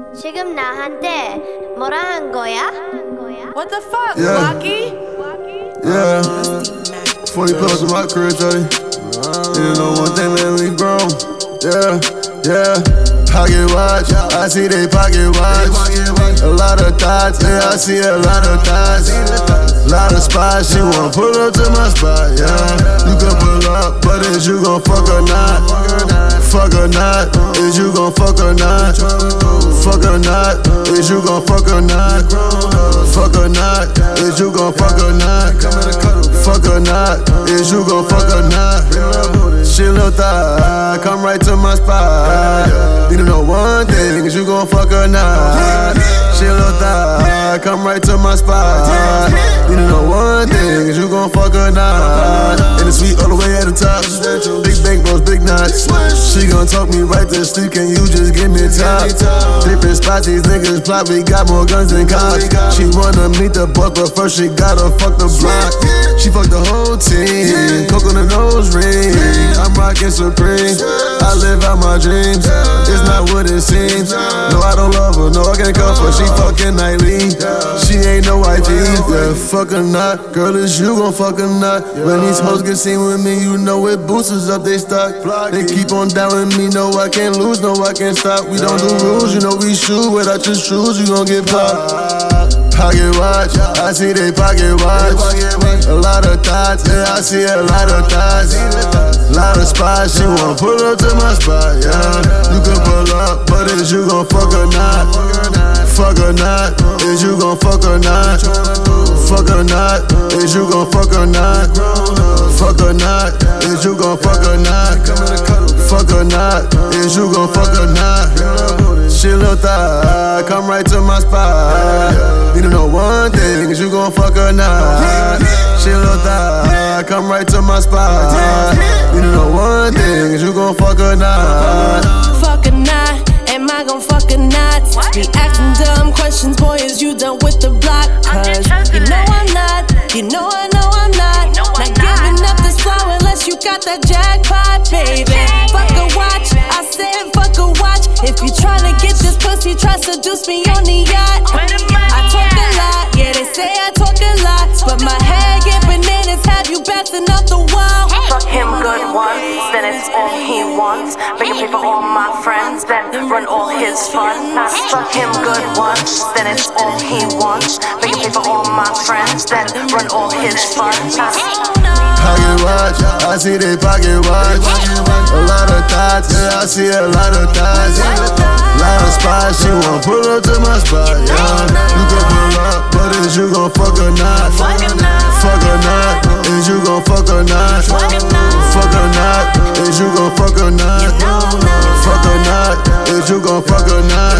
지금 나한테 뭐라 한 거야? What the fuck, Yeah. Rocky? Yeah, 40 pills in my career, Jody. You know one thing, man, we grown. Yeah, yeah. Pocket watch, I see they pocket watch. A lot of thoughts, yeah, I see a lot of thoughts. Lot of spots, she wanna pull up to my spot, yeah. You can pull up, but is you gon' fuck or not? Fuck or not? Is you gon' fuck or not? Fuck or not? Is you gon' fuck or not? Fuck or not? Is you gon' fuck or not? Fuck or not? Is you gon' fuck or not? She little thot, come right to my spot. Need to know one thing, is you gon' fuck or not? She little thot, come right to my spot. Need to know one thing, is you gon' fuck or not? In the suite all the way at the top, big bank bros, big knots. She gon' talk me right to sleep, can you just give me top? Different spots, these niggas plot, we got more guns than cops. She wanna meet the boss, but first she gotta fuck the block. She fucked the whole team, coke on the nose ring. I'm rockin' Supreme, I live out my dreams. It's not what it seems. No, I don't love her, no, I can't cuff her. She fucking nightly, she ain't no wifey. Yeah, fuck or not, girl, is you gon' fuck or not? When these hoes get seen with me, you know it boosts up they stock. They keep on down with me, no, I can't lose, no, I can't stop. We don't do rules, you know we shoot. Without your shoes, you gon' get popped. Pocket watch, I see they pocket watch. A lot of thoughts, yeah, I see a lot of thoughts. Lot of spots, she wanna pull up to my spot, yeah. You can pull up, but is you gon' fuck or not? Fuck or not? Is you gon' fuck or not? Fuck or not? Is you gon' fuck or not? Fuck or not? Is you gon' fuck or not? Fuck or not? Is you gon' fuck or not? She little thot, come right to my spot. Need to know one thing, is you gon' fuck or not? She little thot, come right to my spot. Need to know one thing, is you gon' fuck or not? Fuck or not? Am I gon' fuck or not? Be asking dumb questions, boy, is you done with the block? Cause you know I'm not, you know I know I'm not. Not giving up this flow unless you got that jackpot, baby. Fuck a watch, I said fuck a watch. If you tryna get this pussy, try seduce me on the yacht. I talk a lot, yeah, they say I talk a lot, but my head get bananas, have you bouncing up the wall. Fuck him good once, then it's all he wants. Making pay for all my friends, then run all his fun. Fuck him good once, then it's all he wants. Making pay for all my friends, then run all his fun. Pocket watch, I see they pocket watch. A lot of thoughts, yeah, I see a lot of thoughts. Lot of spots, she wanna pull up to my spot, yeah. You can pull up, but is you gon' fuck or not? Fuck or not? Is you gon' fuck or not? Fuck or not? Is you gon' fuck or not? Fuck or not? Is you gon' fuck or not?